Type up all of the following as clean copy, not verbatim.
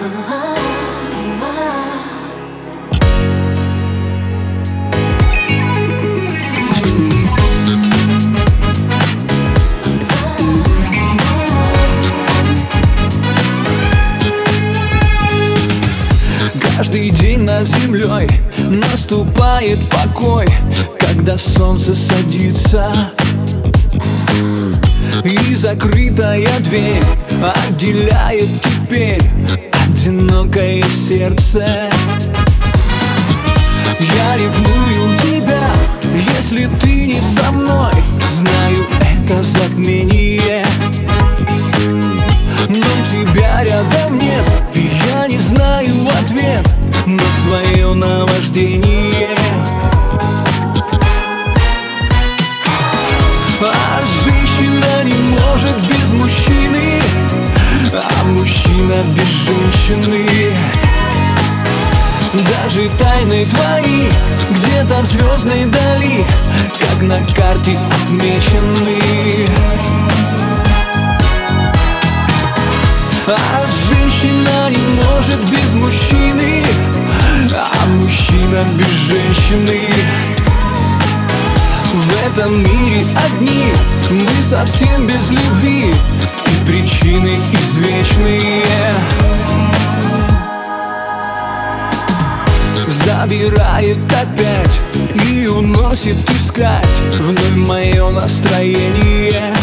Каждый день над землей наступает покой, когда солнце садится, и закрытая дверь отделяет теперь одинокое сердце. Я ревную тебя, если ты не со мной. Знаю, это затмение, но тебя рядом нет, и я не знаю ответ на свое наваждение. А женщина не может без мужчины, а мужчина без женщины. Даже тайны твои где-то в звездной дали, как на карте отмечены. А женщина не может без мужчины, а мужчина без женщины. В этом мире одни, мы совсем без любви, и причины извечные. Забирает опять и уносит искать вновь мое настроение.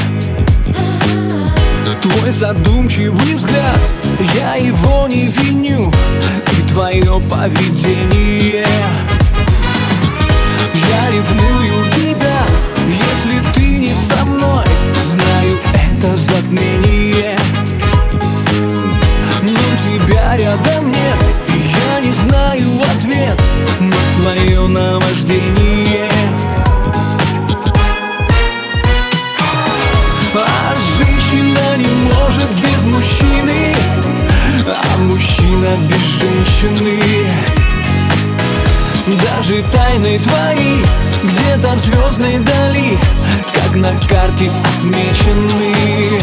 Твой задумчивый взгляд, я его не виню, и твое поведение. Я ревную тебя, если ты не со мной. Знаю, это затмение, но тебя рядом нет, и я не знаю ответ на свое наваждение. А женщина не может без мужчины, а мужчина без женщины. Даже тайны твои где-то в звездной дали, как на карте отмечены.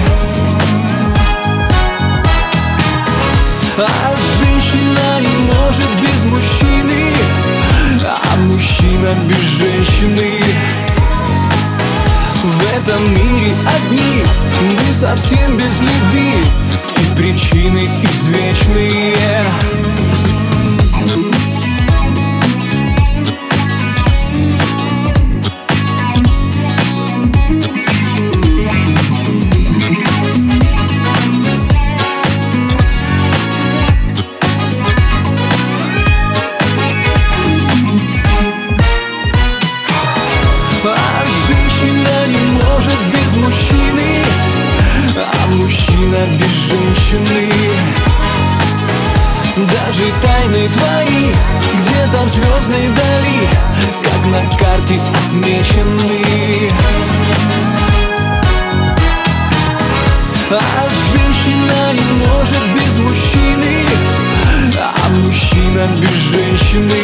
А женщина не может без мужчины, а мужчина без женщины. В этом мире одни, мы совсем без любви, и причины извечные. Мужчина без женщины. Даже тайны твои где-то в звездной дали, как на карте отмечены. А женщина не может без мужчины, а мужчина без женщины.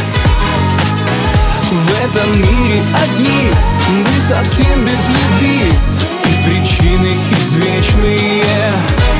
В этом мире одни, мы совсем без любви, и причины извечные.